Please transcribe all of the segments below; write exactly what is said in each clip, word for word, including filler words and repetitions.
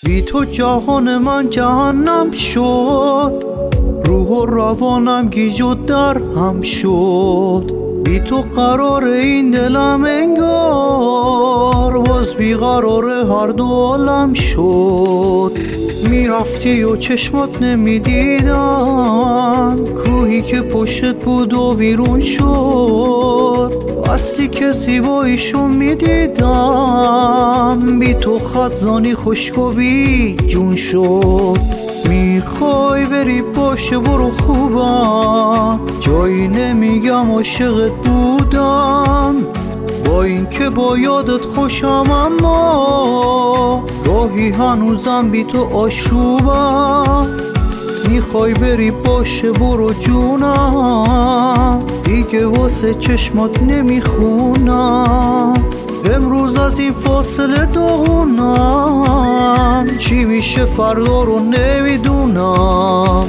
بی تو جهان من جهنم شد، روح و روانم گیج و در هم شد. بی تو قرار این دلم انگار باز بی قرار هر دو عالم شد. میرفتی و چشمات نمیدیدن، کوهی که پشتت بود و بیرون شد. اصلی که زیباییشو میدیدم، بی تو خزانی خشک و بی جون شد. میخوای بری باشه برو خوبم، جایی نمیگم عاشقت بودم. با این که با یادت خوشم اما گاهی هنوزم بی تو آشوبم. میخوای بری باشه برو جونم، دیگه واسه چشمات نمیخونم. امروز از این فاصله داغونم، چی میشه فردا رو نمیدونم.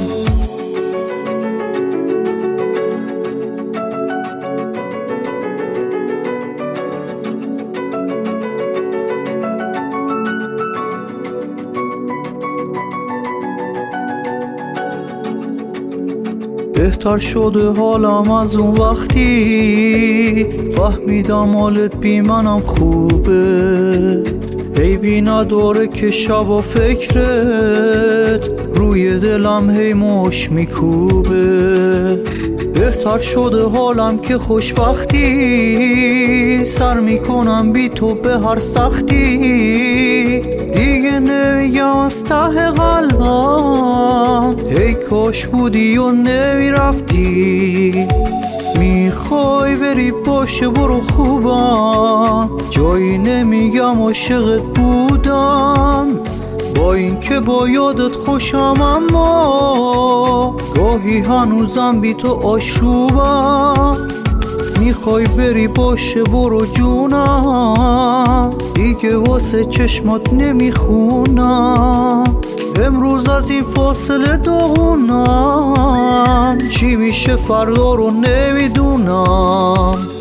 بهتر شده حالم از اون وقتی فهمیدم حالت بی منم خوبه. عیبی نداره که شب و فکرت روی دلم هی مش میکوبه. بهتر شده حالم که خوشبختی سر میکنم بی تو به هر سختی. دیگه نمیگم از ته قلبم ای کاش بودی و نمیرفتی. میخوای بری باشه برو خوبم، جایی نمیگم عاشقت بودم. با این که با یادت خوشم اما گاهی هنوزم بی تو آشوبم. میخوای بری باشه برو جونم، دیگه واسه چشمات نمیخونم. امروز از این فاصله داغونم، چی میشه فردا رو نمیدونم.